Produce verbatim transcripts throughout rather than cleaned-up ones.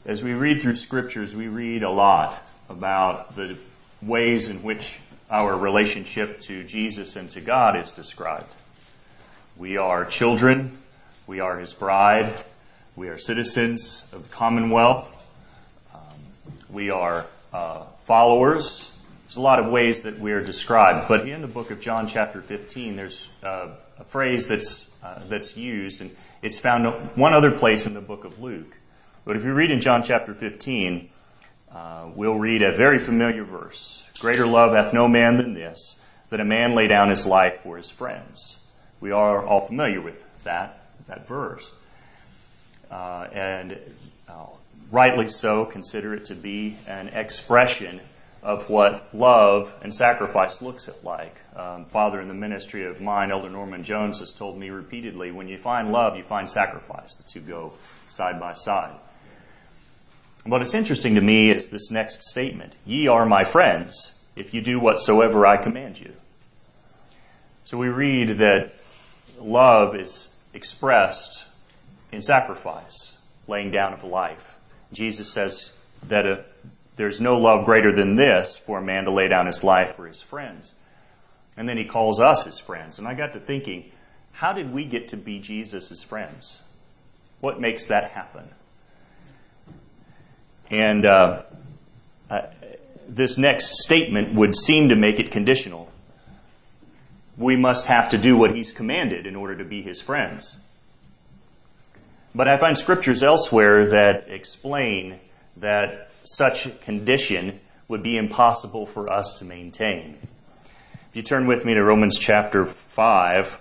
As we read through Scriptures, we read a lot about the ways in which our relationship to Jesus and to God is described. We are children, we are His bride, we are citizens of the Commonwealth, um, we are uh, followers. There's a lot of ways that we are described, but in the book of John chapter fifteen, there's uh, a phrase that's uh, that's used, and it's found one other place in the book of Luke. But if you read in John chapter fifteen, uh, we'll read a very familiar verse. Greater love hath no man than this, that a man lay down his life for his friends. We are all familiar with that, that verse. Uh, and uh, rightly so, consider it to be an expression of what love and sacrifice looks like. Um, Father in the ministry of mine, Elder Norman Jones, has told me repeatedly, when you find love, you find sacrifice. The two go side by side. What is interesting to me is this next statement. Ye are my friends, if you do whatsoever I command you. So we read that love is expressed in sacrifice, laying down of life. Jesus says that a, there's no love greater than this for a man to lay down his life for his friends. And then he calls us his friends. And I got to thinking, how did we get to be Jesus' friends? What makes that happen? And uh, uh, this next statement would seem to make it conditional. We must have to do what He's commanded in order to be His friends. But I find scriptures elsewhere that explain that such a condition would be impossible for us to maintain. If you turn with me to Romans chapter five,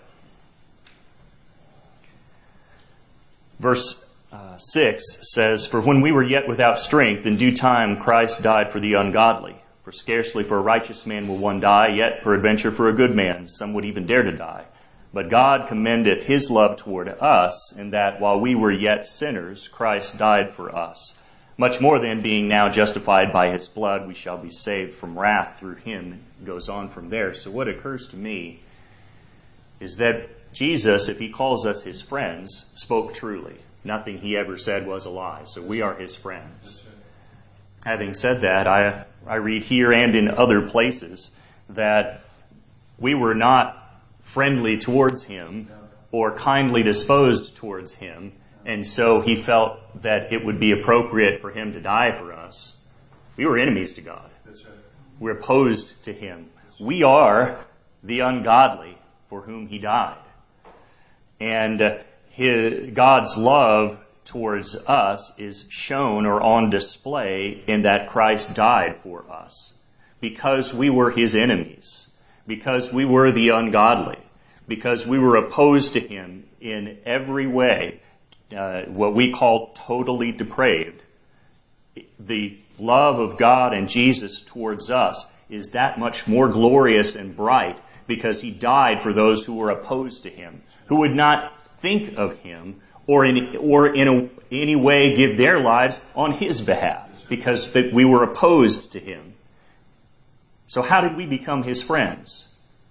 verse Uh, six says, For when we were yet without strength, in due time Christ died for the ungodly. For scarcely for a righteous man will one die, yet peradventure for a good man some would even dare to die. But God commendeth His love toward us, in that while we were yet sinners, Christ died for us. Much more then, being now justified by His blood, we shall be saved from wrath through Him. It goes on from there. So what occurs to me is that Jesus, if He calls us His friends, spoke truly. Nothing He ever said was a lie. So we are His friends. Having said that, I I read here and in other places that we were not friendly towards Him or kindly disposed towards Him, and so He felt that it would be appropriate for Him to die for us. We were enemies to God. We're opposed to Him. We are the ungodly for whom He died. And uh, His, God's love towards us is shown or on display in that Christ died for us. Because we were His enemies. Because we were the ungodly. Because we were opposed to Him in every way. Uh, what we call totally depraved. The love of God and Jesus towards us is that much more glorious and bright because He died for those who were opposed to Him, who would not think of Him or in or in a, any way give their lives on His behalf because that we were opposed to Him. So how did we become His friends?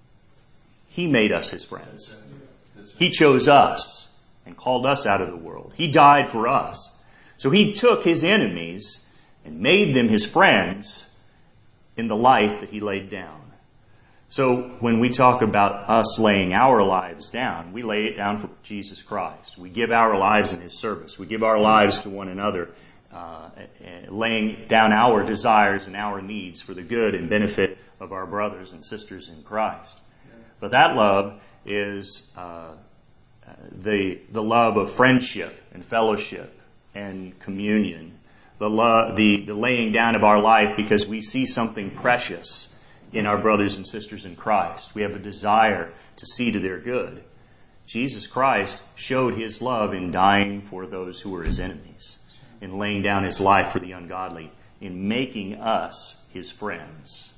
He made us His friends. He chose us and called us out of the world. He died for us. So He took His enemies and made them His friends in the life that He laid down. So when we talk about us laying our lives down, we lay it down for Jesus Christ. We give our lives in His service. We give our lives to one another, uh, laying down our desires and our needs for the good and benefit of our brothers and sisters in Christ. But that love is uh, the the love of friendship and fellowship and communion. The, love, the, the laying down of our life because we see something precious in our brothers and sisters in Christ. We have a desire to see to their good. Jesus Christ showed His love in dying for those who were His enemies, in laying down His life for the ungodly, in making us His friends.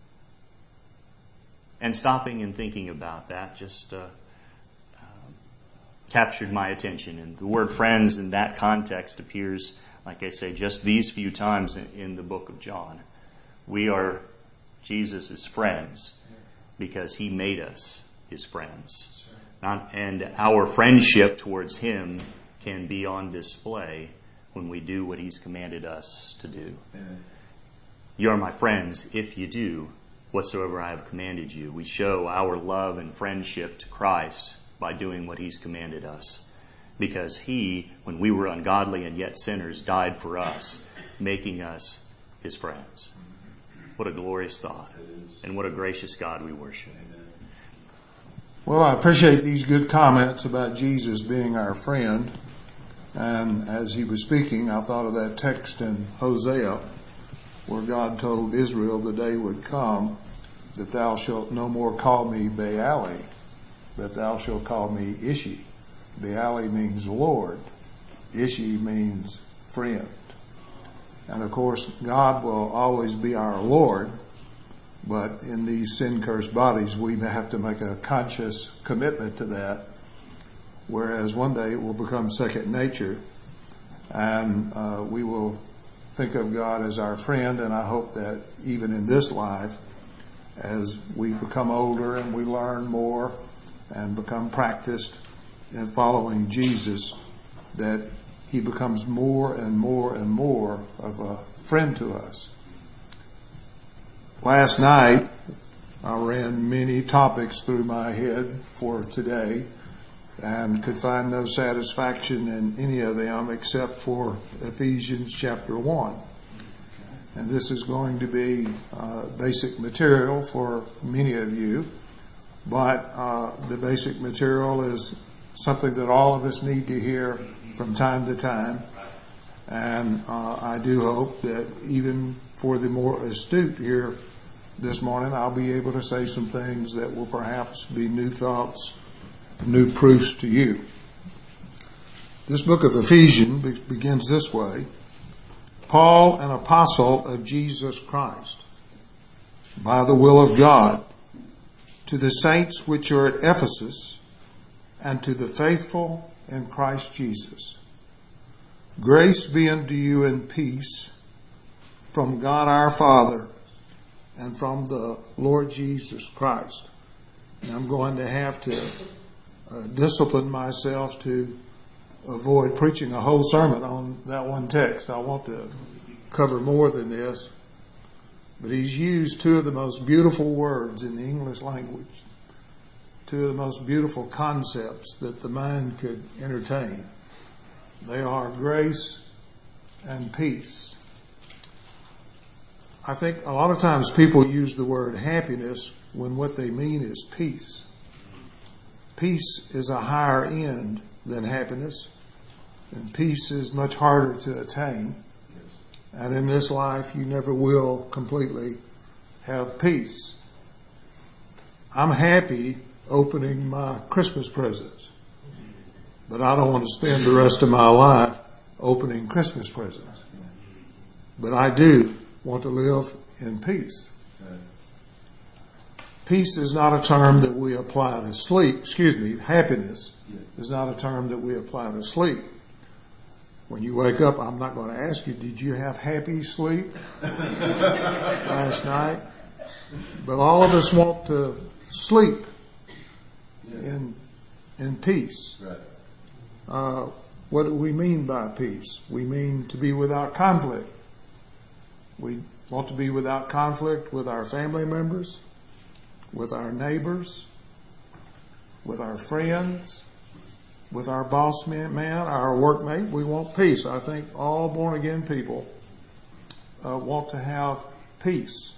And stopping and thinking about that just uh, uh, captured my attention. And the word friends in that context appears, like I say, just these few times in, in the book of John. We are Jesus' friends because He made us His friends. Not, and our friendship towards Him can be on display when we do what He's commanded us to do. Amen. You are my friends if you do whatsoever I have commanded you. We show our love and friendship to Christ by doing what He's commanded us. Because He, when we were ungodly and yet sinners, died for us, making us His friends. What a glorious thought. And what a gracious God we worship. Well, I appreciate these good comments about Jesus being our friend. And as he was speaking, I thought of that text in Hosea where God told Israel the day would come that thou shalt no more call me Baali, but thou shalt call me Ishi. Baali means Lord. Ishi means friend. And of course, God will always be our Lord. But in these sin-cursed bodies, we have to make a conscious commitment to that. Whereas one day it will become second nature. And uh, we will think of God as our friend. And I hope that even in this life, as we become older and we learn more and become practiced in following Jesus, that He becomes more and more and more of a friend to us. Last night, I ran many topics through my head for today and could find no satisfaction in any of them except for Ephesians chapter one. And this is going to be uh, basic material for many of you, but uh, the basic material is something that all of us need to hear from time to time. And uh, I do hope that even for the more astute here this morning, I'll be able to say some things that will perhaps be new thoughts, new proofs to you. This book of Ephesians begins this way. Paul, an apostle of Jesus Christ, by the will of God, to the saints which are at Ephesus, and to the faithful in Christ Jesus. Grace be unto you and peace from God our Father and from the Lord Jesus Christ. And I'm going to have to uh, discipline myself to avoid preaching a whole sermon on that one text. I want to cover more than this. But he's used two of the most beautiful words in the English language, two of the most beautiful concepts that the mind could entertain. They are grace and peace. I think a lot of times people use the word happiness when what they mean is peace. Peace is a higher end than happiness, and peace is much harder to attain. And in this life, you never will completely have peace. I'm happy opening my Christmas presents, but I don't want to spend the rest of my life opening Christmas presents. But I do want to live in peace. Peace is not a term that we apply to sleep. Excuse me, happiness is not a term that we apply to sleep. When you wake up, I'm not going to ask you, did you have happy sleep last night? But all of us want to sleep in in peace. Uh, what do we mean by peace? We mean to be without conflict. We want to be without conflict with our family members, with our neighbors, with our friends, with our boss man, man our workmate. We want peace. I think all born again people uh, want to have peace.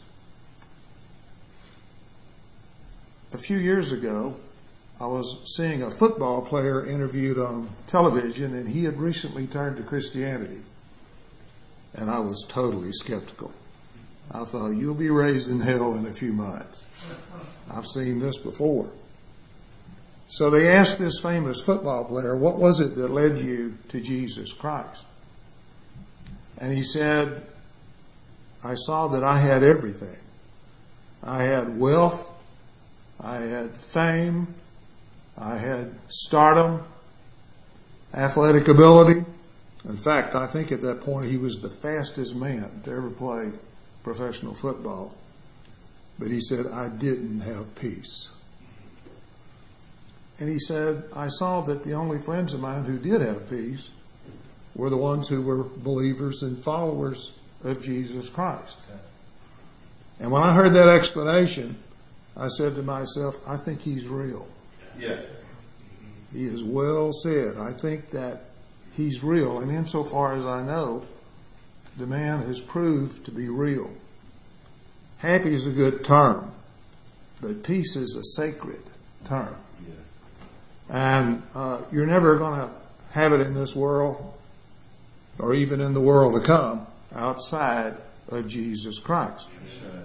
A few years ago, I was seeing a football player interviewed on television, and he had recently turned to Christianity. And I was totally skeptical. I thought, you'll be raised in hell in a few months. I've seen this before. So they asked this famous football player, what was it that led you to Jesus Christ? And he said, I saw that I had everything. I had wealth. I had fame. I had stardom, athletic ability. In fact, I think at that point he was the fastest man to ever play professional football. But he said, I didn't have peace. And he said, I saw that the only friends of mine who did have peace were the ones who were believers and followers of Jesus Christ. And when I heard that explanation, I said to myself, I think he's real. Yeah. He is well said. I think that he's real. And insofar as I know, the man has proved to be real. Happy is a good term, but peace is a sacred term. Yeah. And uh, you're never going to have it in this world, or even in the world to come, outside of Jesus Christ. That's right.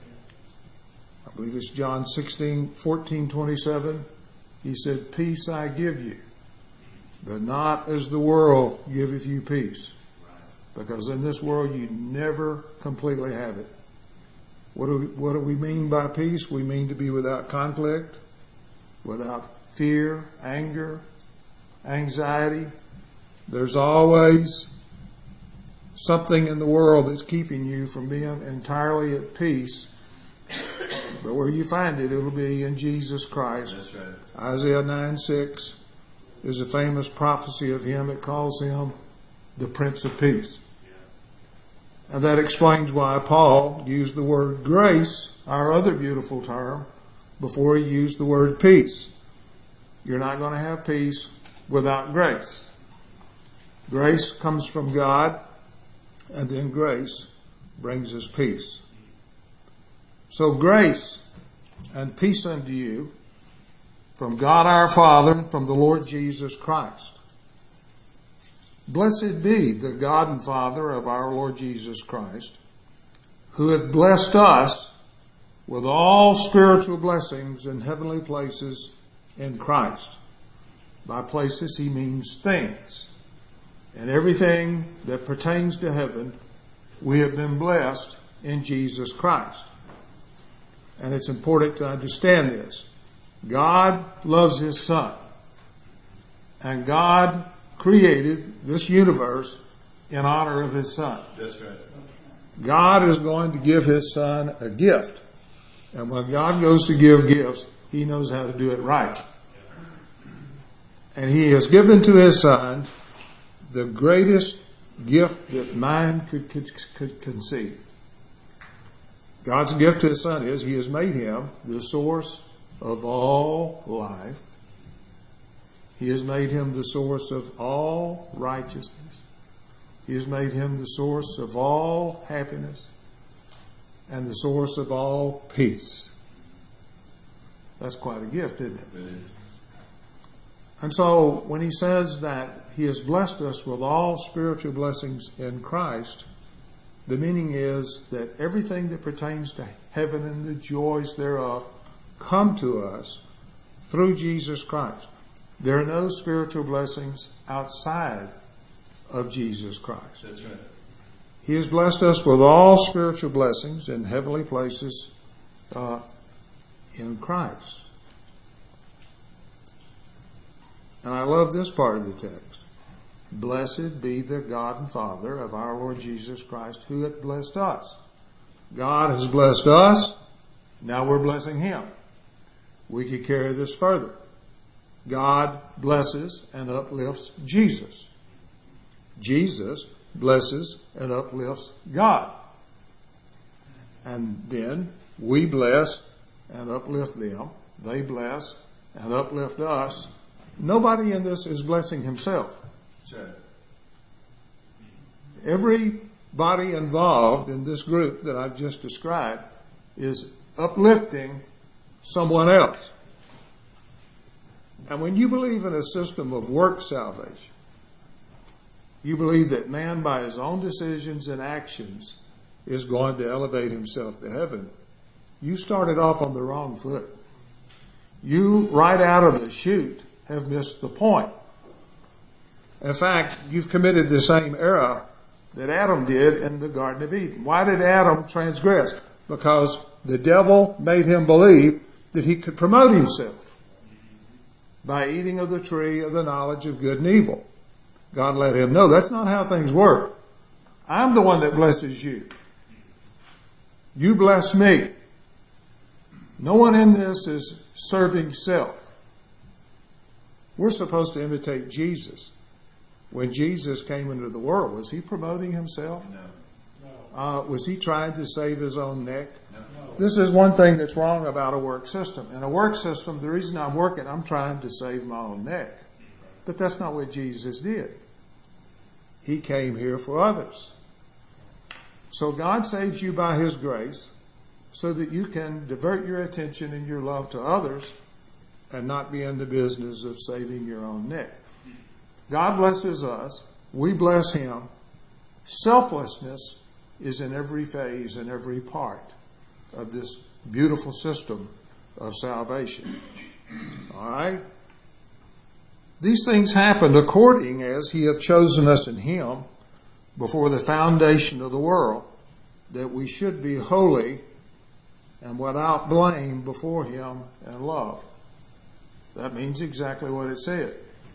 I believe it's John sixteen, fourteen, twenty-seven. He said, peace I give you, but not as the world giveth you peace. Because in this world you never completely have it. What do we, what do we mean by peace? We mean to be without conflict, without fear, anger, anxiety. There's always something in the world that's keeping you from being entirely at peace. But where you find it, it'll be in Jesus Christ. That's right. Isaiah nine six is a famous prophecy of him. It calls him the Prince of Peace. And that explains why Paul used the word grace, our other beautiful term, before he used the word peace. You're not going to have peace without grace. Grace comes from God, and then grace brings us peace. So grace and peace unto you from God our Father and from the Lord Jesus Christ. Blessed be the God and Father of our Lord Jesus Christ, who hath blessed us with all spiritual blessings in heavenly places in Christ. By places he means things. And everything that pertains to heaven, we have been blessed in Jesus Christ. And it's important to understand this. God loves his Son. And God created this universe in honor of his Son. That's right. God is going to give his Son a gift. And when God goes to give gifts, he knows how to do it right. And he has given to his Son the greatest gift that man could, could, could conceive. God's gift to his Son is he has made him the source of all life. He has made him the source of all righteousness. He has made him the source of all happiness and the source of all peace. That's quite a gift, isn't it? It is. And so when he says that he has blessed us with all spiritual blessings in Christ, the meaning is that everything that pertains to heaven and the joys thereof come to us through Jesus Christ. There are no spiritual blessings outside of Jesus Christ. That's right. He has blessed us with all spiritual blessings in heavenly places uh, in Christ. And I love this part of the text. Blessed be the God and Father of our Lord Jesus Christ, who hath blessed us. God has blessed us. Now we're blessing him. We could carry this further. God blesses and uplifts Jesus. Jesus blesses and uplifts God. And then we bless and uplift them. They bless and uplift us. Nobody in this is blessing himself. That's right. Everybody involved in this group that I've just described is uplifting someone else. And when you believe in a system of work salvation, you believe that man by his own decisions and actions is going to elevate himself to heaven, you started off on the wrong foot. You, right out of the chute, have missed the point. In fact, you've committed the same error that Adam did in the Garden of Eden. Why did Adam transgress? Because the devil made him believe that he could promote himself by eating of the tree of the knowledge of good and evil. God let him know that's not how things work. I'm the one that blesses you. You bless me. No one in this is serving self. We're supposed to imitate Jesus. when Jesus came into the world, was he promoting himself? No. Uh, was he trying to save his own neck? No. This is one thing that's wrong about a work system. In a work system, the reason I'm working, I'm trying to save my own neck. But that's not what Jesus did. He came here for others. So God saves you by his grace so that you can divert your attention and your love to others and not be in the business of saving your own neck. God blesses us. We bless him. Selflessness is in every phase and every part of this beautiful system of salvation. All right? These things happened according as he hath chosen us in him before the foundation of the world, that we should be holy and without blame before him in love. That means exactly what it said.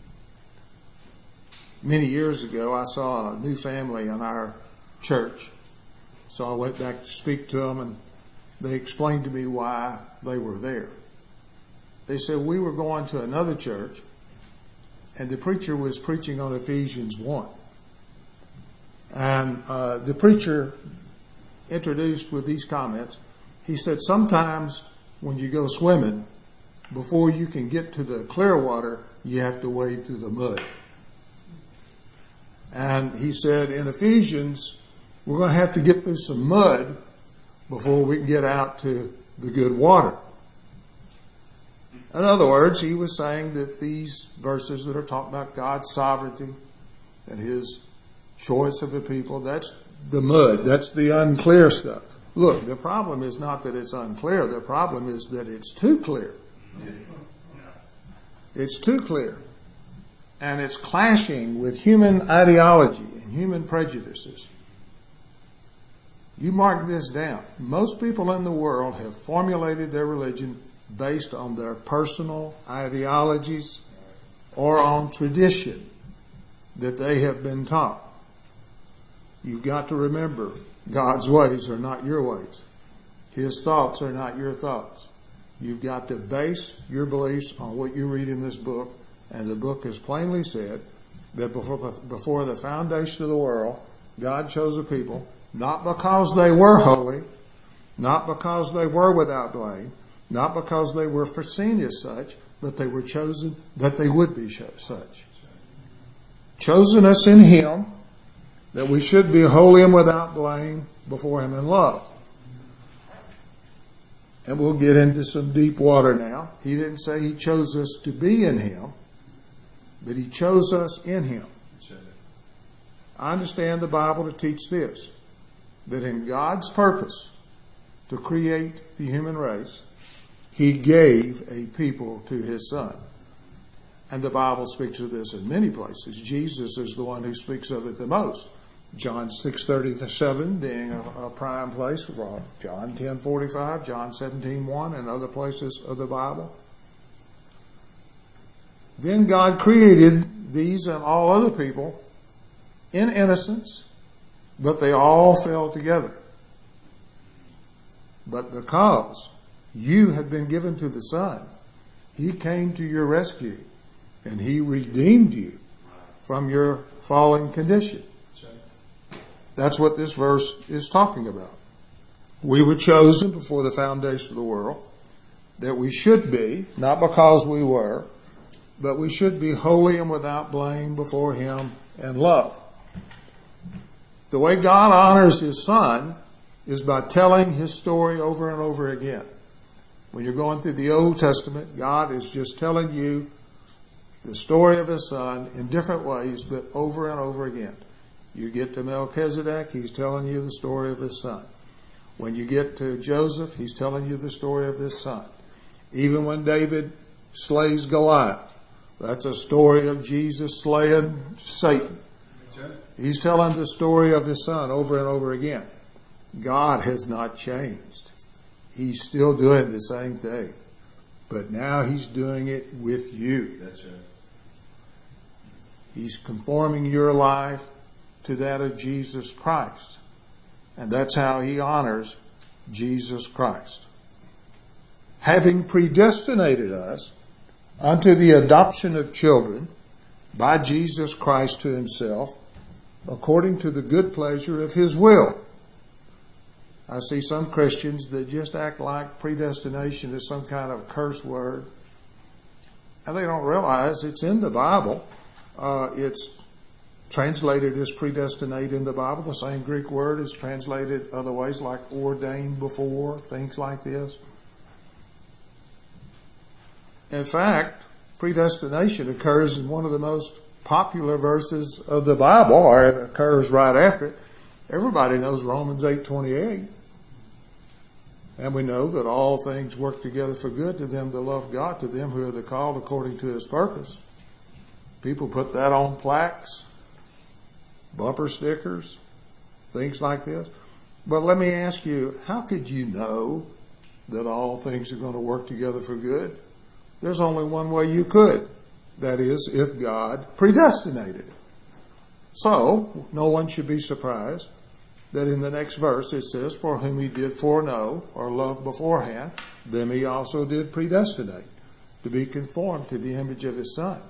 Many years ago, I saw a new family in our church. So I went back to speak to them, and they explained to me why they were there. They said, we were going to another church, and the preacher was preaching on Ephesians one. And uh, the preacher introduced with these comments, he said, sometimes when you go swimming, before you can get to the clear water, you have to wade through the mud. And he said, in Ephesians, we're going to have to get through some mud before we can get out to the good water. In other words, he was saying that these verses that are talking about God's sovereignty and his choice of the people, that's the mud, that's the unclear stuff. Look, the problem is not that it's unclear. The problem is that it's too clear. It's too clear. And it's clashing with human ideology and human prejudices. You mark this down. Most people in the world have formulated their religion based on their personal ideologies or on tradition that they have been taught. You've got to remember, God's ways are not your ways. His thoughts are not your thoughts. You've got to base your beliefs on what you read in this book, and the book has plainly said that before the, before the foundation of the world, God chose a people, not because they were holy, not because they were without blame, not because they were foreseen as such, but they were chosen that they would be such. Chosen us in him, that we should be holy and without blame before him in love. And we'll get into some deep water now. He didn't say he chose us to be in him, but he chose us in him. I understand the Bible to teach this, that in God's purpose to create the human race, he gave a people to his son. And the Bible speaks of this in many places. Jesus is the one who speaks of it the most. John six thirty-seven being a, a prime place, John ten forty-five, John seventeen one, and other places of the Bible. Then God created these and all other people in innocence, but they all fell together. But because you have been given to the Son, he came to your rescue, and he redeemed you from your fallen condition. That's what this verse is talking about. We were chosen before the foundation of the world, that we should be, not because we were, but we should be holy and without blame before him in love. The way God honors his son is by telling his story over and over again. When you're going through the Old Testament, God is just telling you the story of his son in different ways, but over and over again. You get to Melchizedek, he's telling you the story of his son. When you get to Joseph, he's telling you the story of his son. Even when David slays Goliath, that's a story of Jesus slaying Satan. He's telling the story of his son over and over again. God has not changed. He's still doing the same thing. But now he's doing it with you. That's right. He's conforming your life to that of Jesus Christ. And that's how he honors Jesus Christ. Having predestinated us unto the adoption of children by Jesus Christ to himself, according to the good pleasure of his will. I see some Christians that just act like predestination is some kind of curse word. And they don't realize it's in the Bible. Uh, it's translated as predestinate in the Bible. The same Greek word is translated other ways, like ordained before, things like this. In fact, predestination occurs in one of the most popular verses of the Bible, or it occurs right after it. Everybody knows Romans eight twenty-eight. And we know that all things work together for good to them that love God, to them who are the called according to his purpose. People put that on plaques, bumper stickers, things like this. But let me ask you, how could you know that all things are going to work together for good? There's only one way you could. That is, if God predestinated it. So, no one should be surprised that in the next verse it says, for whom he did foreknow or love beforehand, them he also did predestinate to be conformed to the image of his Son.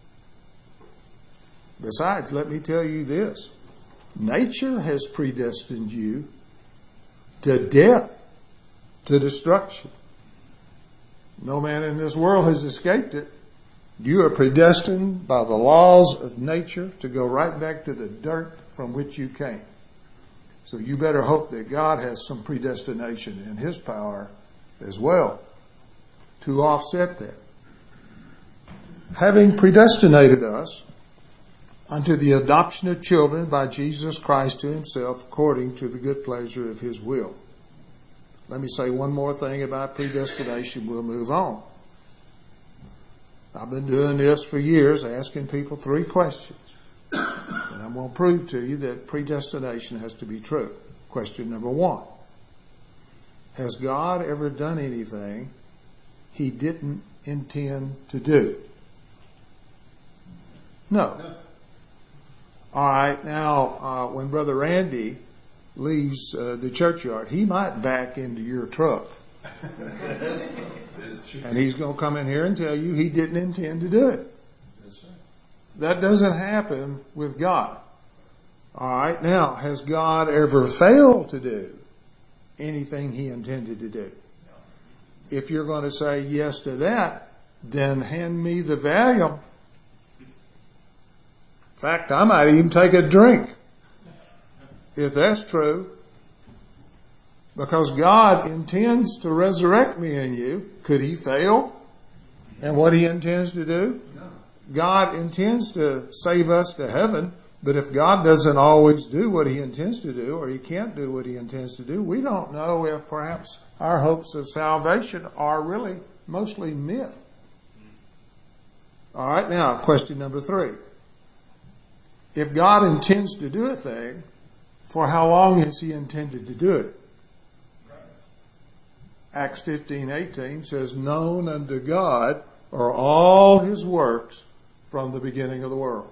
Besides, let me tell you this. Nature has predestined you to death, to destruction. No man in this world has escaped it. You are predestined by the laws of nature to go right back to the dirt from which you came. So you better hope that God has some predestination in his power as well to offset that. Having predestinated us unto the adoption of children by Jesus Christ to himself according to the good pleasure of his will. Let me say one more thing about predestination. We'll move on. I've been doing this for years, asking people three questions. And I'm going to prove to you that predestination has to be true. Question number one. Has God ever done anything he didn't intend to do? No. All right, now, uh, when Brother Randy leaves uh, the churchyard, he might back into your truck. And he's going to come in here and tell you he didn't intend to do it. That doesn't happen with God. All right. Now, has God ever failed to do anything he intended to do? If you're going to say yes to that, then hand me the volume. In fact, I might even take a drink if that's true. Because God intends to resurrect me and you. Could he fail in what he intends to do? God intends to save us to heaven, but if God doesn't always do what he intends to do, or he can't do what he intends to do, we don't know if perhaps our hopes of salvation are really mostly myth. All right, now, question number three. If God intends to do a thing, for how long has he intended to do it? Acts fifteen eighteen says, known unto God are all his works from the beginning of the world.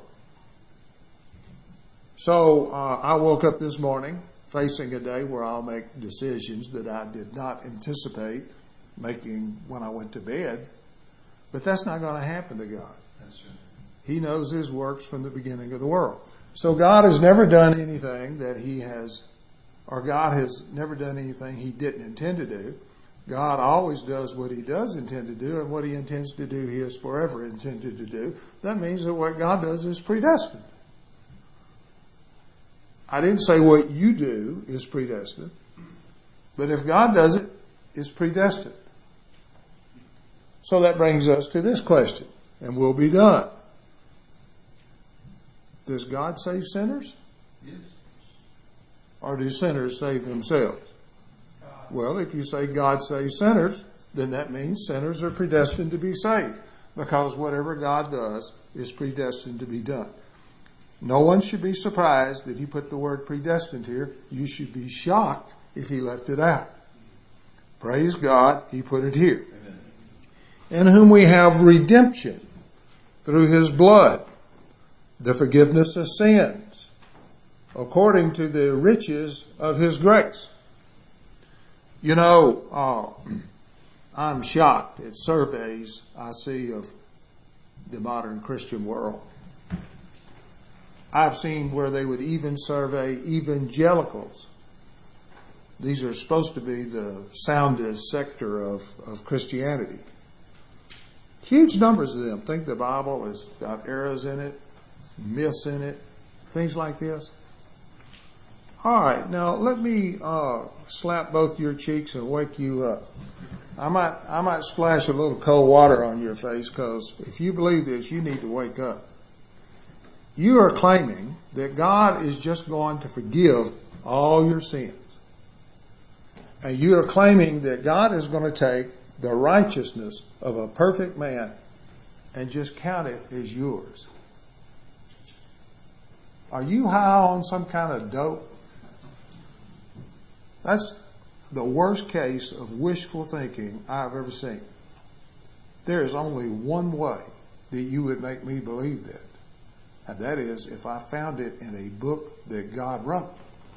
So uh, I woke up this morning facing a day where I'll make decisions that I did not anticipate making when I went to bed. But that's not going to happen to God. That's right. He knows his works from the beginning of the world. So God has never done anything that he has, or God has never done anything he didn't intend to do. God always does what he does intend to do, and what he intends to do, he has forever intended to do. That means that what God does is predestined. I didn't say what you do is predestined, but if God does it, it's predestined. So that brings us to this question, and we'll be done. Does God save sinners? Yes. Or do sinners save themselves? Well, if you say God saves sinners, then that means sinners are predestined to be saved, because whatever God does is predestined to be done. No one should be surprised that he put the word predestined here. You should be shocked if he left it out. Praise God, he put it here. Amen. In whom we have redemption through his blood, the forgiveness of sins, according to the riches of his grace. You know, uh, I'm shocked at surveys I see of the modern Christian world. I've seen where they would even survey evangelicals. These are supposed to be the soundest sector of, of Christianity. Huge numbers of them think the Bible has got errors in it, myths in it, things like this. All right, now let me uh, slap both your cheeks and wake you up. I might I might splash a little cold water on your face, because if you believe this, you need to wake up. You are claiming that God is just going to forgive all your sins. And you are claiming that God is going to take the righteousness of a perfect man and just count it as yours. Are you high on some kind of dope? That's the worst case of wishful thinking I've ever seen. There is only one way that you would make me believe that. And that is if I found it in a book that God wrote.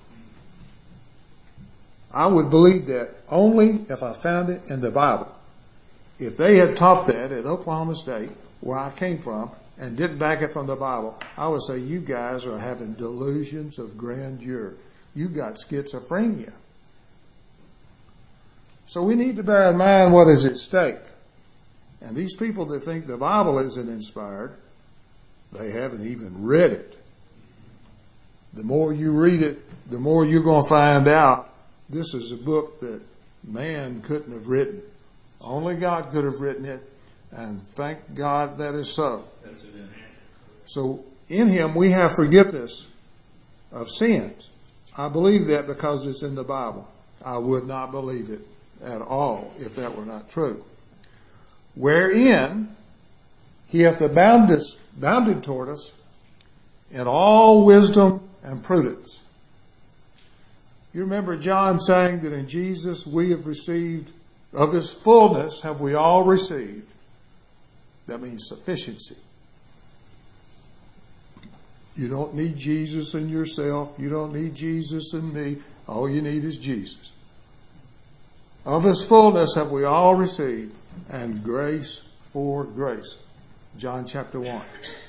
I would believe that only if I found it in the Bible. If they had taught that at Oklahoma State, where I came from, and didn't back it from the Bible, I would say you guys are having delusions of grandeur. You got schizophrenia. So we need to bear in mind what is at stake. And these people that think the Bible isn't inspired, they haven't even read it. The more you read it, the more you're going to find out this is a book that man couldn't have written. Only God could have written it, and thank God that is so. That's it. So in Him we have forgiveness of sins. I believe that because it's in the Bible. I would not believe it at all if that were not true. Wherein He hath abounded, bounded toward us in all wisdom and prudence. You remember John saying that in Jesus we have received, of His fullness have we all received. That means sufficiency. You don't need Jesus in yourself. You don't need Jesus in me. All you need is Jesus. Of His fullness have we all received, and grace for grace. John chapter one.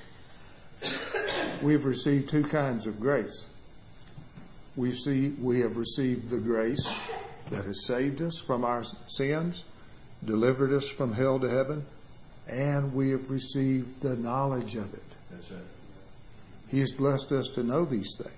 We've received two kinds of grace. We see we have received the grace that has saved us from our sins, delivered us from hell to heaven, and we have received the knowledge of it. That's right. He has blessed us to know these things.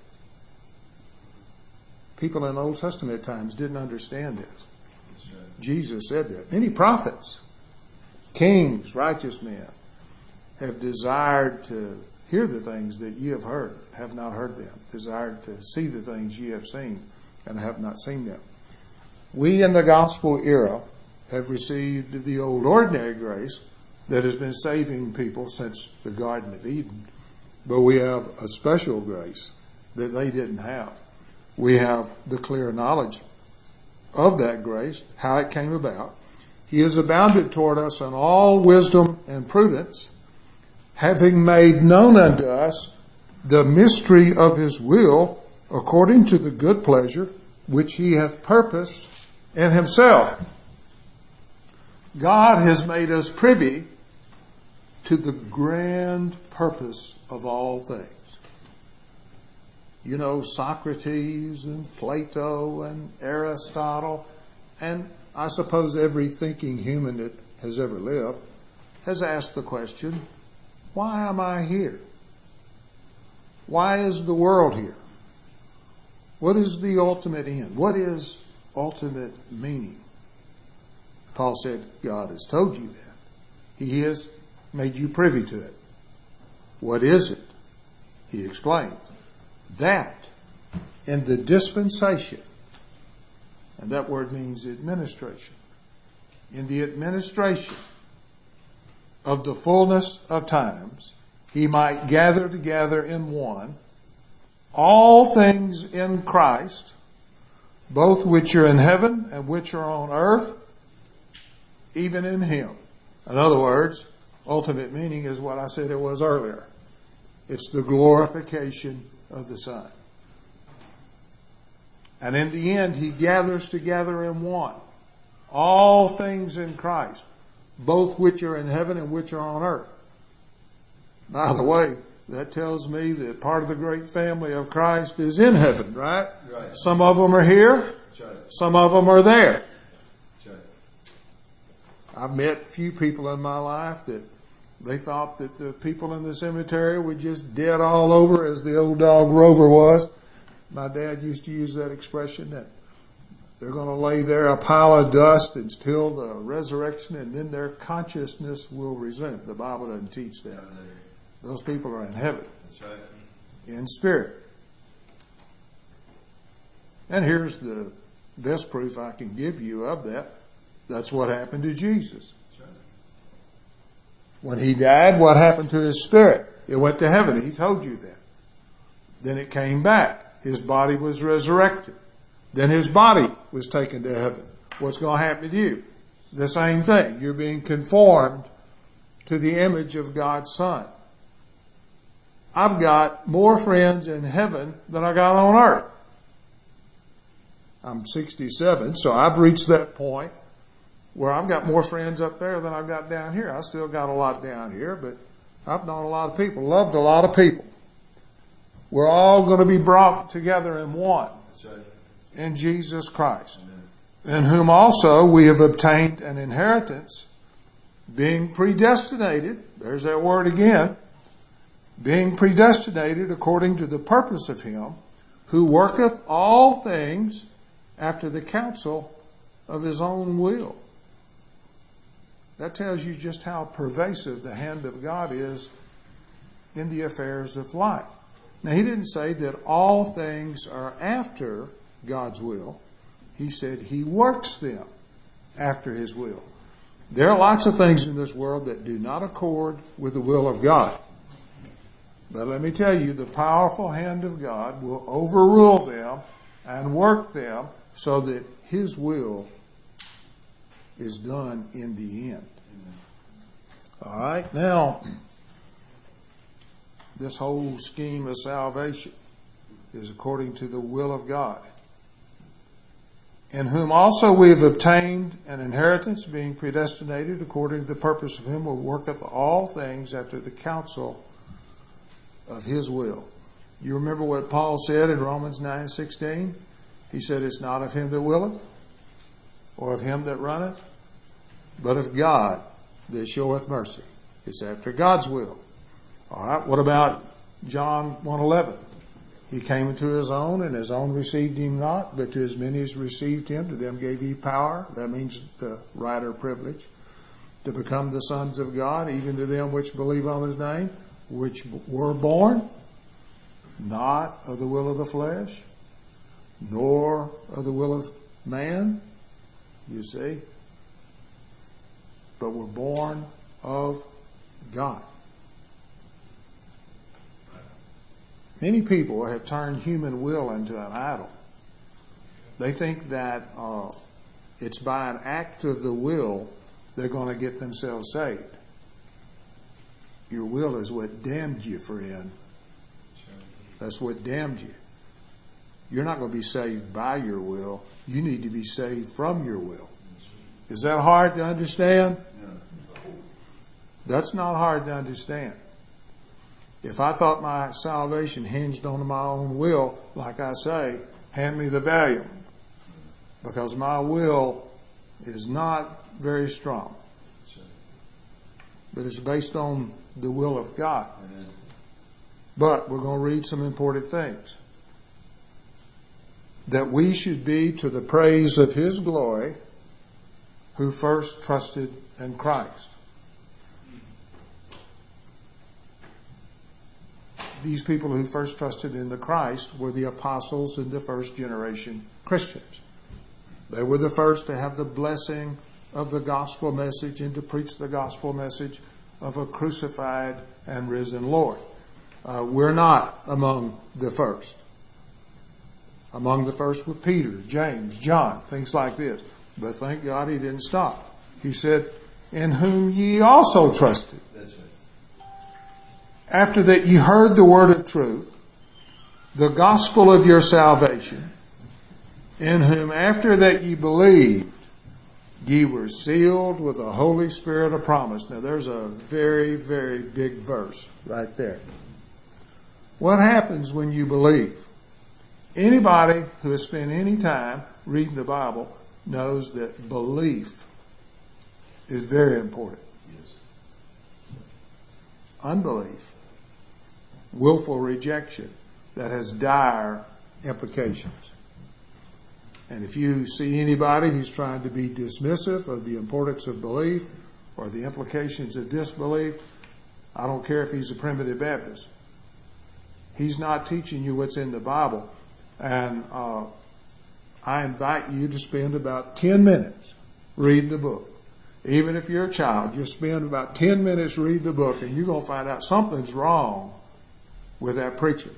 People in Old Testament times didn't understand this. That's right. Jesus said that. Many prophets, kings, righteous men have desired to hear the things that ye have heard, have not heard them. Desired to see the things ye have seen, and have not seen them. We in the gospel era have received the old ordinary grace that has been saving people since the Garden of Eden. But we have a special grace that they didn't have. We have the clear knowledge of that grace, how it came about. He has abounded toward us in all wisdom and prudence, having made known unto us the mystery of His will, according to the good pleasure which He hath purposed in Himself. God has made us privy to the grand purpose of all things. You know, Socrates and Plato and Aristotle, and I suppose every thinking human that has ever lived has asked the question, why am I here? Why is the world here? What is the ultimate end? What is ultimate meaning? Paul said, God has told you that. He has made you privy to it. What is it? He explained. That in the dispensation, and that word means administration, in the administration of the fullness of times, He might gather together in one all things in Christ, both which are in heaven and which are on earth, even in Him. In other words, ultimate meaning is what I said it was earlier. It's the glorification of the Son. And in the end, He gathers together in one all things in Christ, both which are in heaven and which are on earth. By the way, that tells me that part of the great family of Christ is in heaven, right? Right. Some of them are here. Right. Some of them are there. Right. I've met a few people in my life that they thought that the people in the cemetery were just dead all over, as the old dog Rover was. My dad used to use that expression that they're going to lay there a pile of dust until the resurrection, and then their consciousness will resume. The Bible doesn't teach that. Those people are in heaven. That's right. In spirit. And here's the best proof I can give you of that. That's what happened to Jesus. That's right. When he died, what happened to his spirit? It went to heaven. He told you that. Then it came back. His body was resurrected. Then his body was taken to heaven. What's going to happen to you? The same thing. You're being conformed to the image of God's Son. I've got more friends in heaven than I got on earth. I'm sixty-seven, so I've reached that point where I've got more friends up there than I've got down here. I still got a lot down here, but I've known a lot of people, loved a lot of people. We're all going to be brought together in one. That's right. In Jesus Christ, Amen. in whom also we have obtained an inheritance, being predestinated, there's that word again, being predestinated according to the purpose of him who worketh all things after the counsel of his own will. That tells you just how pervasive the hand of God is in the affairs of life. Now, he didn't say that all things are after God's will. He said he works them after his will. There are lots of things in this world that do not accord with the will of God. But let me tell you, the powerful hand of God will overrule them and work them so that his will is done in the end. All right, now, this whole scheme of salvation is according to the will of God. In whom also we have obtained an inheritance, being predestinated according to the purpose of him who worketh all things after the counsel of his will. You remember what Paul said in Romans nine sixteen? He said, it's not of him that willeth, or of him that runneth, but of God that showeth mercy. It's after God's will. All right, what about John one eleven? He came into his own, and his own received him not, but to as many as received him, to them gave he power. That means the right or privilege, to become the sons of God, even to them which believe on his name, which were born not of the will of the flesh, nor of the will of man, you see, but were born of God. Many people have turned human will into an idol. They think that uh, it's by an act of the will they're going to get themselves saved. Your will is what damned you, friend. That's what damned you. You're not going to be saved by your will. You need to be saved from your will. Is that hard to understand? That's not hard to understand. If I thought my salvation hinged on my own will, like I say, hand me the volume. Because my will is not very strong. But it's based on the will of God. Amen. But we're going to read some important things. That we should be to the praise of his glory who first trusted in Christ. These people who first trusted in the Christ were the apostles and the first generation Christians. They were the first to have the blessing of the gospel message and to preach the gospel message of a crucified and risen Lord. Uh, we're not among the first. Among the first were Peter, James, John, things like this. But thank God he didn't stop. He said, in whom ye also trusted. That's it. After that ye heard the word of truth, the gospel of your salvation, in whom after that ye believed, ye were sealed with the Holy Spirit of promise. Now there's a very, very big verse right there. What happens when you believe? Anybody who has spent any time reading the Bible knows that belief is very important. Yes. Unbelief, willful rejection, that has dire implications. And if you see anybody who's trying to be dismissive of the importance of belief or the implications of disbelief, I don't care if he's a primitive Baptist. He's not teaching you what's in the Bible. And uh, I invite you to spend about ten minutes reading the book. Even if you're a child, you spend about ten minutes reading the book and you're going to find out something's wrong with that preacher.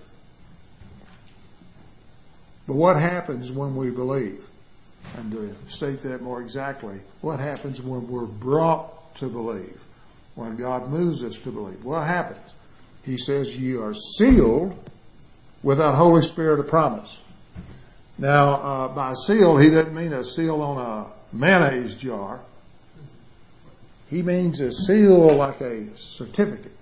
But what happens when we believe? And to state that more exactly, what happens when we're brought to believe? When God moves us to believe? What happens? He says you are sealed with that Holy Spirit of promise. Now, uh, by seal, he doesn't mean a seal on a mayonnaise jar. He means a seal like a certificate.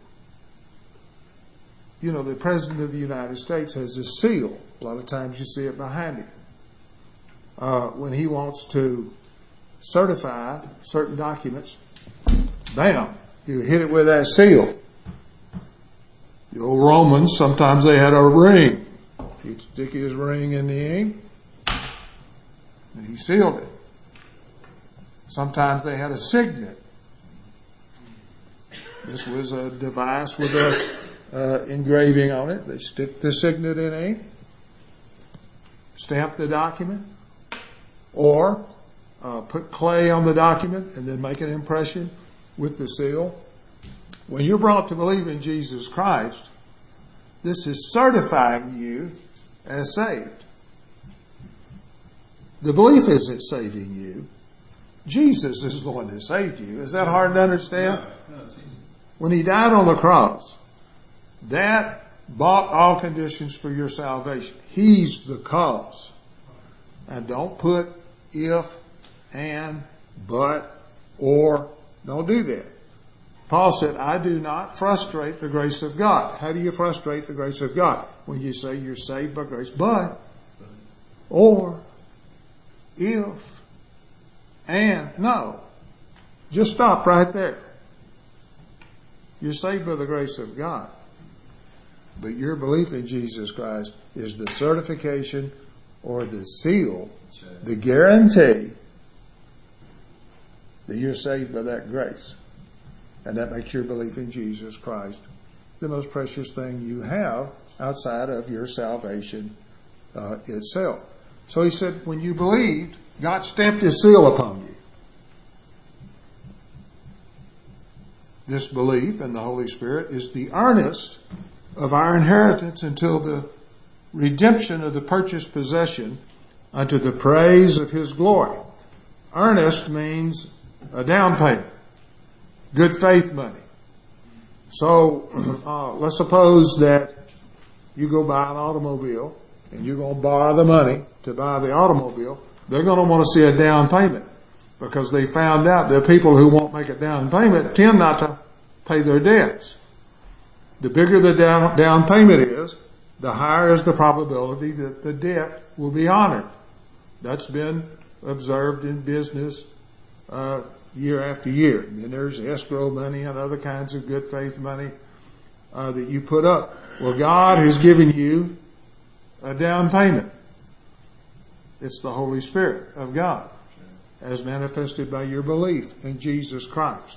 You know, the President of the United States has a seal. A lot of times you see it behind him. Uh, when he wants to certify certain documents, bam, you hit it with that seal. The old Romans, sometimes they had a ring. He'd stick his ring in the ink, and he sealed it. Sometimes they had a signet. This was a device with a uh, engraving on it. They stick the signet in ink, stamp the document, or uh, put clay on the document and then make an impression with the seal. When you're brought to believe in Jesus Christ, this is certifying you as saved. The belief isn't saving you. Jesus is the one that saved you. Is that hard to understand? No, no, it's easy. When he died on the cross, that bought all conditions for your salvation. He's the cause. And don't put if, and, but, or. Don't do that. Paul said, I do not frustrate the grace of God. How do you frustrate the grace of God? When you say you're saved by grace, but, or, if, and, no. Just stop right there. You're saved by the grace of God. But your belief in Jesus Christ is the certification or the seal, the guarantee that you're saved by that grace. And that makes your belief in Jesus Christ the most precious thing you have outside of your salvation uh, itself. So he said, when you believed, God stamped his seal upon you. This belief in the Holy Spirit is the earnest of our inheritance until the redemption of the purchased possession unto the praise of his glory. Earnest means a down payment. Good faith money. So, uh, let's suppose that you go buy an automobile and you're going to borrow the money to buy the automobile. They're going to want to see a down payment because they found out that people who won't make a down payment tend not to pay their debts. The bigger the down, down payment is, the higher is the probability that the debt will be honored. That's been observed in business uh, year after year. And then there's escrow money and other kinds of good faith money uh, that you put up. Well, God has given you a down payment. It's the Holy Spirit of God as manifested by your belief in Jesus Christ.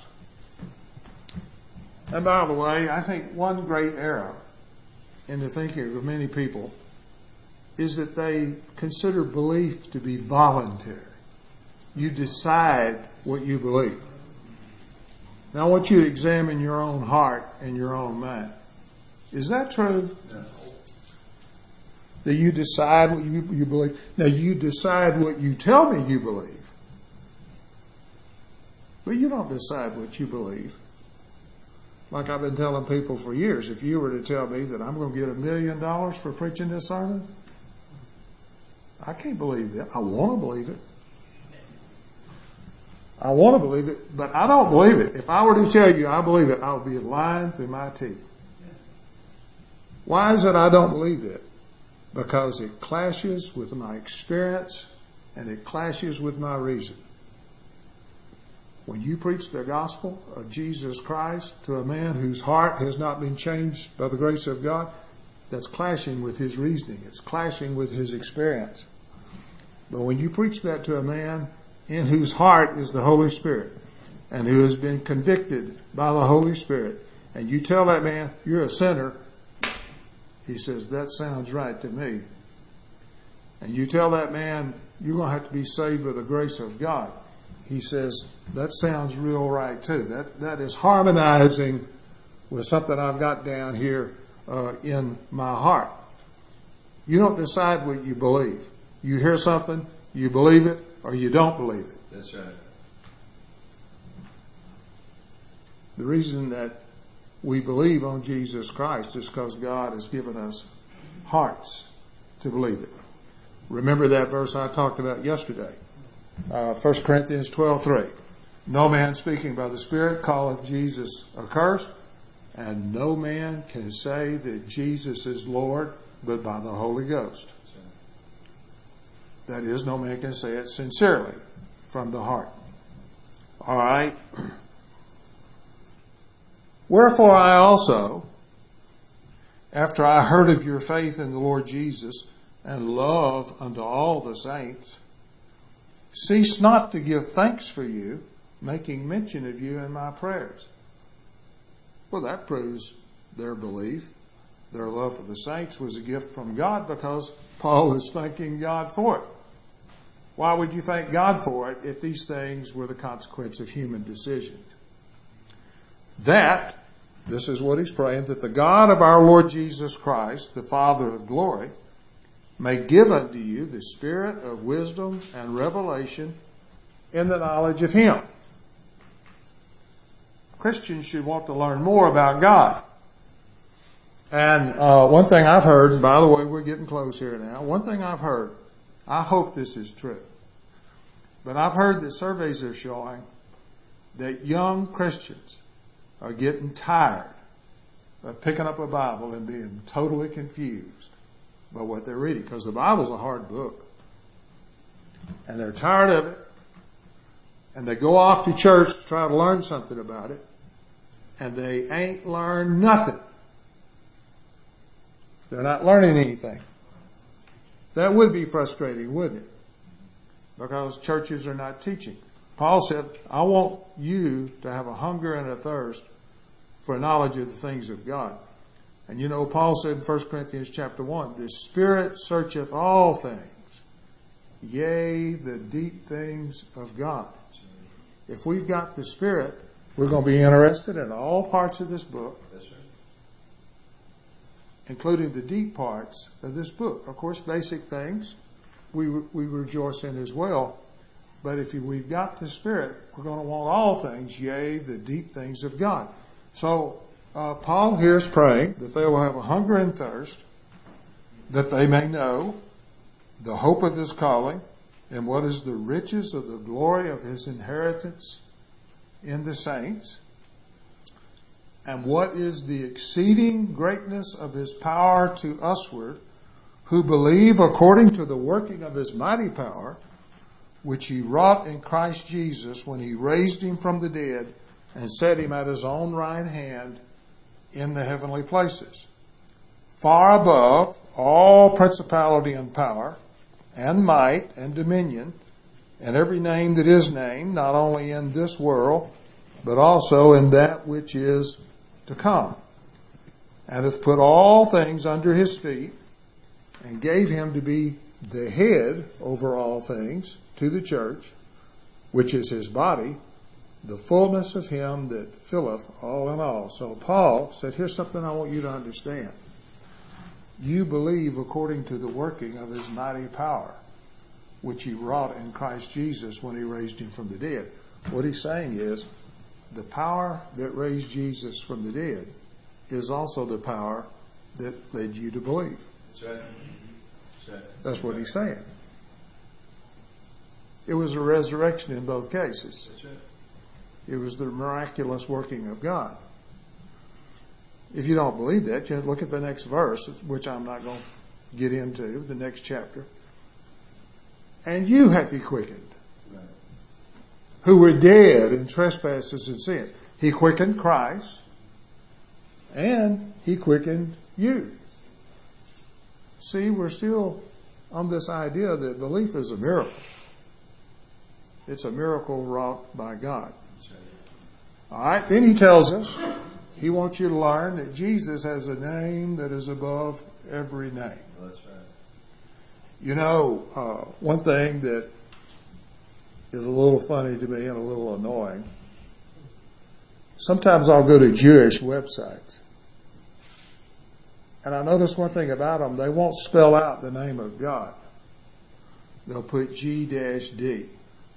And by the way, I think one great error in the thinking of many people is that they consider belief to be voluntary. You decide what you believe. Now I want you to examine your own heart and your own mind. Is that true? No. That you decide what you, you believe? Now you decide what you tell me you believe. But you don't decide what you believe. Like I've been telling people for years, if you were to tell me that I'm going to get a million dollars for preaching this sermon, I can't believe that. I want to believe it. I want to believe it, but I don't believe it. If I were to tell you I believe it, I would be lying through my teeth. Why is it I don't believe it? Because it clashes with my experience and it clashes with my reason. When you preach the gospel of Jesus Christ to a man whose heart has not been changed by the grace of God, that's clashing with his reasoning. It's clashing with his experience. But when you preach that to a man in whose heart is the Holy Spirit and who has been convicted by the Holy Spirit, and you tell that man, you're a sinner, he says, that sounds right to me. And you tell that man, you're going to have to be saved by the grace of God. He says, that sounds real right too. That that is harmonizing with something I've got down here uh, in my heart. You don't decide what you believe. You hear something, you believe it, or you don't believe it. That's right. The reason that we believe on Jesus Christ is because God has given us hearts to believe it. Remember that verse I talked about yesterday. Uh, First Corinthians twelve three. No man speaking by the Spirit calleth Jesus accursed, and no man can say that Jesus is Lord but by the Holy Ghost. That is, no man can say it sincerely from the heart. All right. Wherefore I also, after I heard of your faith in the Lord Jesus and love unto all the saints, cease not to give thanks for you, making mention of you in my prayers. Well, that proves their belief. Their love for the saints was a gift from God because Paul is thanking God for it. Why would you thank God for it if these things were the consequence of human decision? That, this is what he's praying, that the God of our Lord Jesus Christ, the Father of glory, may give unto you the spirit of wisdom and revelation in the knowledge of Him. Christians should want to learn more about God. And uh, one thing I've heard, and by the way, we're getting close here now, one thing I've heard, I hope this is true, but I've heard that surveys are showing that young Christians are getting tired of picking up a Bible and being totally confused by what they're reading, because the Bible's a hard book. And they're tired of it. And they go off to church to try to learn something about it. And they ain't learned nothing. They're not learning anything. That would be frustrating, wouldn't it? Because churches are not teaching. Paul said, I want you to have a hunger and a thirst for knowledge of the things of God. And you know, Paul said in First Corinthians chapter one, the Spirit searcheth all things, yea, the deep things of God. If we've got the Spirit, we're going to be interested in all parts of this book, That's right. including the deep parts of this book. Of course, basic things we we rejoice in as well. But if we've got the Spirit, we're going to want all things, yea, the deep things of God. So uh, Paul here is praying that they will have a hunger and thirst, that they may know the hope of His calling and what is the riches of the glory of His inheritance in the saints, and what is the exceeding greatness of His power to usward, who believe according to the working of His mighty power, which He wrought in Christ Jesus when He raised Him from the dead and set Him at His own right hand in the heavenly places, far above all principality and power and might and dominion and every name that is named, not only in this world, but also in that which is to come, and hath put all things under His feet, and gave Him to be the head over all things to the church, which is His body, the fullness of Him that filleth all in all. So Paul said, here's something I want you to understand. You believe according to the working of His mighty power, which He wrought in Christ Jesus when He raised Him from the dead. What he's saying is, the power that raised Jesus from the dead is also the power that led you to believe. That's right. That's right. That's what he's saying. It was a resurrection in both cases. That's right. It was the miraculous working of God. If you don't believe that, you look at the next verse, which I'm not going to get into, the next chapter. And you hath he quickened, who were dead in trespasses and sins. He quickened Christ, and he quickened you. See, we're still on this idea that belief is a miracle. It's a miracle wrought by God. All right, then he tells us, he wants you to learn that Jesus has a name that is above every name. That's right. You know, uh, one thing that is a little funny to me and a little annoying, sometimes I'll go to Jewish websites, and I notice one thing about them, they won't spell out the name of God. They'll put G D.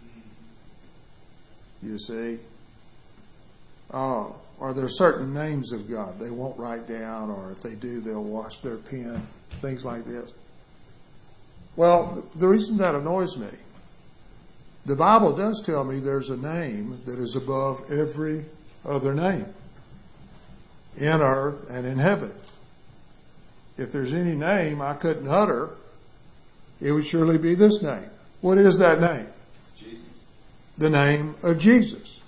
You see? Oh, or there are certain names of God they won't write down, or if they do, they'll wash their pen, things like this. Well, the reason that annoys me, the Bible does tell me there's a name that is above every other name in earth and in heaven. If there's any name I couldn't utter, it would surely be this name. What is that name? Jesus. The name of Jesus.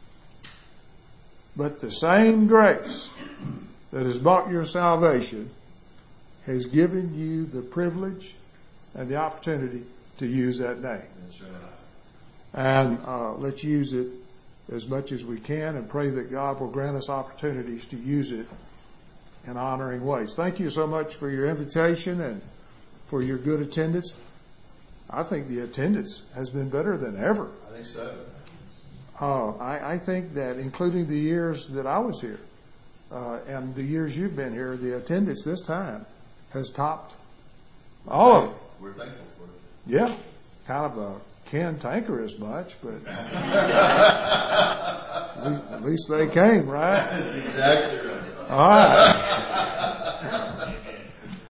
But the same grace that has bought your salvation has given you the privilege and the opportunity to use that name. That's right. And uh, let's use it as much as we can and pray that God will grant us opportunities to use it in honoring ways. Thank you so much for your invitation and for your good attendance. I think the attendance has been better than ever. I think so. Uh, I, I think that including the years that I was here uh, and the years you've been here, the attendance this time has topped all of them. We're thankful for it. Yeah, kind of a cantankerous bunch, but at least they came, right? That's exactly right. All right.